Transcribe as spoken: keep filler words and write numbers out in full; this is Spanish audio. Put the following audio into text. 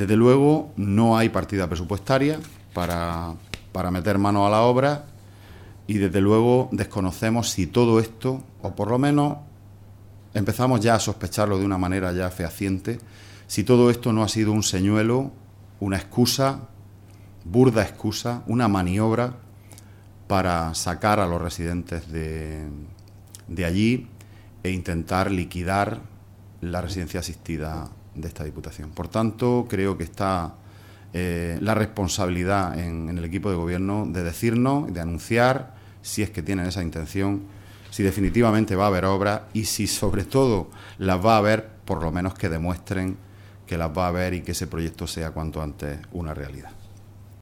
Desde luego no hay partida presupuestaria para, para meter mano a la obra y desde luego desconocemos si todo esto, o por lo menos empezamos ya a sospecharlo de una manera ya fehaciente, si todo esto no ha sido un señuelo, una excusa, burda excusa, una maniobra para sacar a los residentes de, de allí e intentar liquidar la residencia asistida de esta Diputación. Por tanto, creo que está eh, la responsabilidad en, en el equipo de gobierno de decirnos, de anunciar, si es que tienen esa intención, si definitivamente va a haber obras y si sobre todo las va a haber, por lo menos que demuestren que las va a haber y que ese proyecto sea cuanto antes una realidad.